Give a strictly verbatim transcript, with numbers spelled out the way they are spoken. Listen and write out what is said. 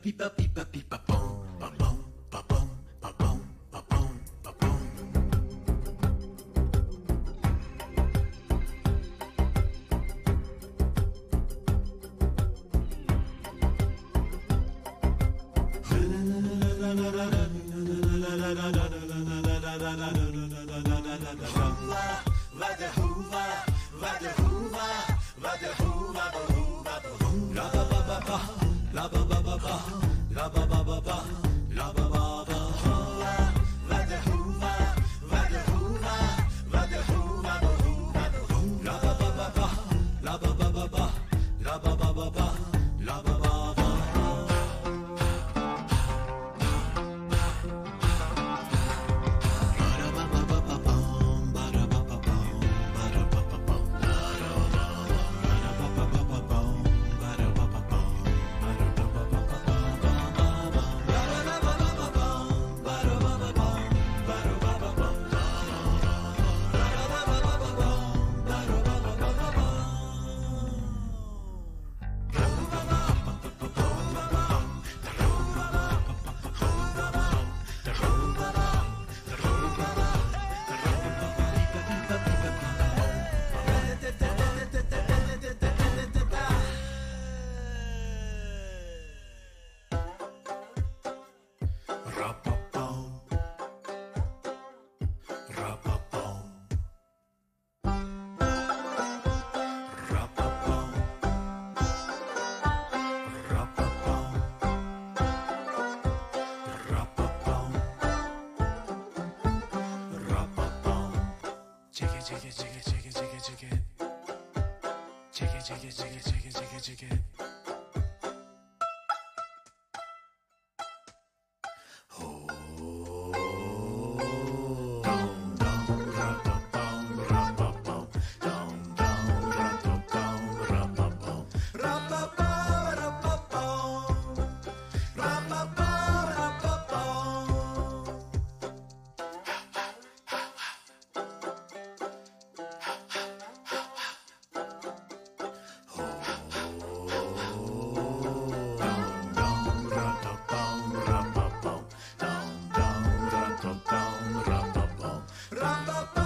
pipa pipa pipa pom pa pom pa pom pa pom pa pom pa pom. Vada huva, vada huva, vada huva, huva, huva. La ba ba ba ba, la ba ba ba ba, la ba ba ba ba, la ba ba ba. Vada huva, vada huva, vada huva, huva, huva. La ba ba ba ba, la ba ba ba ba, la ba ba ba ba, la ba ba ba. Ram